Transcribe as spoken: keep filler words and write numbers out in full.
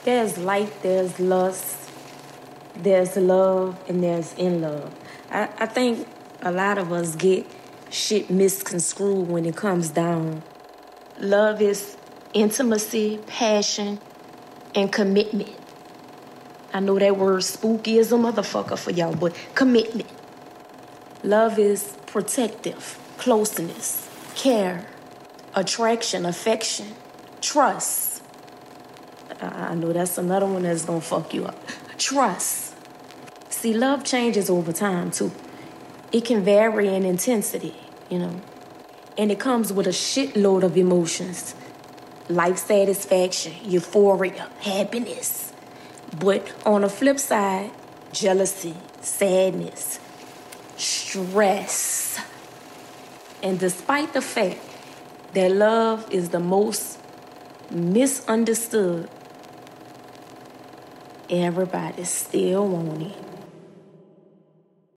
There's light, there's lust, there's love, and there's in love. I, I think a lot of us get shit misconstrued when it comes down. Love is intimacy, passion, and commitment. I know that word spooky as a motherfucker for y'all, but commitment. Love is protective, closeness, care, attraction, affection, trust. I I know that's another one that's gonna fuck you up. Trust. See, love changes over time too. It can vary in intensity, you know, and it comes with a shitload of emotions. Life satisfaction, euphoria, happiness. But on the flip side, jealousy, sadness, stress. And despite the fact that love is the most misunderstood, everybody still want it.